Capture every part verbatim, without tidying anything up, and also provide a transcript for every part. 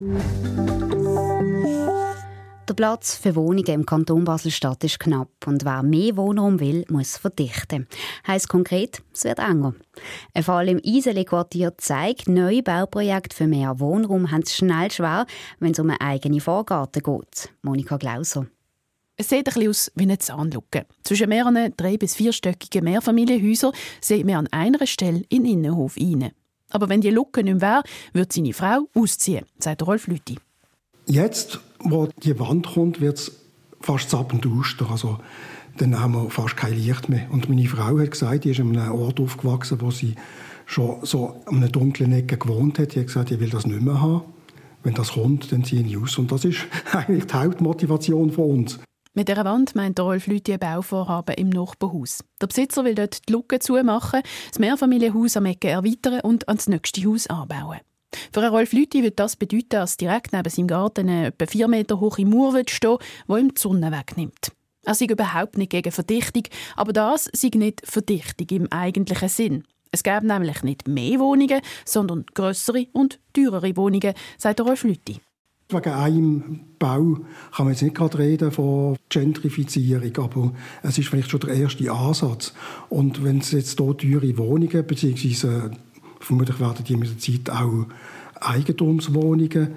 Der Platz für Wohnungen im Kanton Basel-Stadt ist knapp und wer mehr Wohnraum will, muss verdichten. Heisst konkret, es wird enger. Ein Fall im Iseli-Quartier zeigt, neue Bauprojekte für mehr Wohnraum haben es schnell schwer, wenn es um einen eigenen Vorgarten geht. Monika Glauser. Es sieht ein bisschen aus wie eine Zahnlücke. Zwischen mehreren drei- bis vierstöckigen Mehrfamilienhäusern sehen wir an einer Stelle in den Innenhof rein. Aber wenn die Lücke nicht mehr wäre, würde seine Frau ausziehen, sagt Rolf Lüthi. Jetzt, wo die Wand kommt, wird es fast zappenduster. Also, dann haben wir fast kein Licht mehr. Und meine Frau hat gesagt, die ist an einem Ort aufgewachsen, wo sie schon so an einer dunklen Ecke gewohnt hat. Die hat gesagt, ich will das nicht mehr haben. Wenn das kommt, dann ziehe ich aus. Und das ist eigentlich die Hauptmotivation von uns. Mit dieser Wand meint Rolf Lüthi ein Bauvorhaben im Nachbarhaus. Der Besitzer will dort die Lücke zumachen, das Mehrfamilienhaus am Ecke erweitern und ans nächste Haus anbauen. Für Rolf Lüthi würde das bedeuten, dass direkt neben seinem Garten eine etwa vier Meter hohe Mauer stehen würde, die ihm die Sonne wegnimmt. Er sei überhaupt nicht gegen Verdichtung, aber das sei nicht Verdichtung im eigentlichen Sinn. Es gäbe nämlich nicht mehr Wohnungen, sondern grössere und teurere Wohnungen, sagt Rolf Lüthi. Wegen einem Bau kann man jetzt nicht gerade reden von Gentrifizierung, aber es ist vielleicht schon der erste Ansatz. Und wenn es jetzt hier teure Wohnungen, beziehungsweise vermutlich werden die mit der Zeit auch Eigentumswohnungen,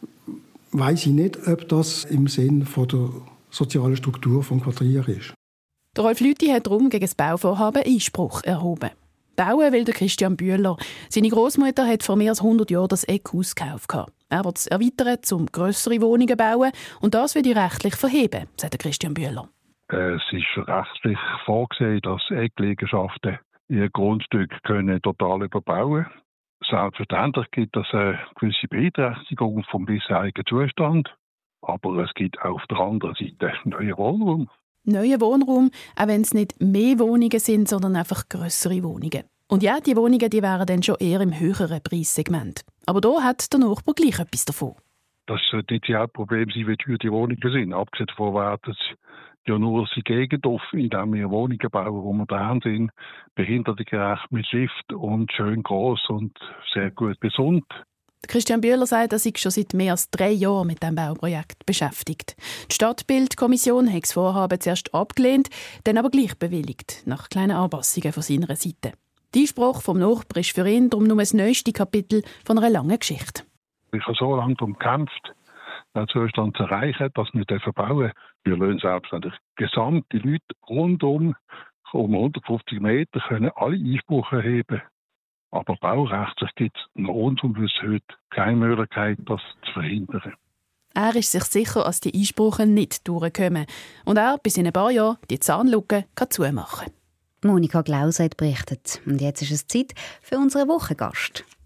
weiss ich nicht, ob das im Sinn von der sozialen Struktur des Quartiers ist. Der Rolf Lüthi hat darum gegen das Bauvorhaben Einspruch erhoben. Bauen will der Christian Bühler. Seine Großmutter hat vor mehr als hundert Jahren das Eckhaus gekauft. Er wird es erweitern, um grössere Wohnungen zu bauen. Und das will ich rechtlich verheben, sagt Christian Bühler. Es ist rechtlich vorgesehen, dass Eckliegenschaften ihr Grundstück können total überbauen können. Selbstverständlich gibt es eine gewisse Beeinträchtigung vom bisherigen Zustand. Aber es gibt auch auf der anderen Seite neuen Wohnraum. Neuer Wohnraum, auch wenn es nicht mehr Wohnungen sind, sondern einfach grössere Wohnungen. Und ja, die Wohnungen die wären dann schon eher im höheren Preissegment. Aber da hat der Nachbar gleich etwas davon. Das sollte nicht das Hauptproblem sein, wie teuer die Wohnungen sind. Abgesehen davon werden es ja nur die Gegend auf, indem wir Wohnungen bauen, wo wir da sind, behindertengerecht mit Lift und schön gross und sehr gut besund. Christian Bühler sagt, er sei schon seit mehr als drei Jahren mit diesem Bauprojekt beschäftigt. Die Stadtbildkommission hat das Vorhaben zuerst abgelehnt, dann aber gleich bewilligt, nach kleinen Anpassungen von seiner Seite. Der Einspruch vom Nachbar ist für ihn darum nur das neueste Kapitel von einer langen Geschichte. Ich habe so lange darum gekämpft, den Zustand zu erreichen, dass wir den verbauen. Wir lassen selbstverständlich gesamt die Leute rundum um hundertfünfzig Meter können alle Einspruch erheben. Aber baurechtlich gibt es noch rundum bis heute keine Möglichkeit, das zu verhindern. Er ist sich sicher, dass die Einsprüche nicht durchkommen und er bis in ein paar Jahren die Zahnlücke zumachen kann. Monika Glauser hat berichtet. Und jetzt ist es Zeit für unseren Wochengast.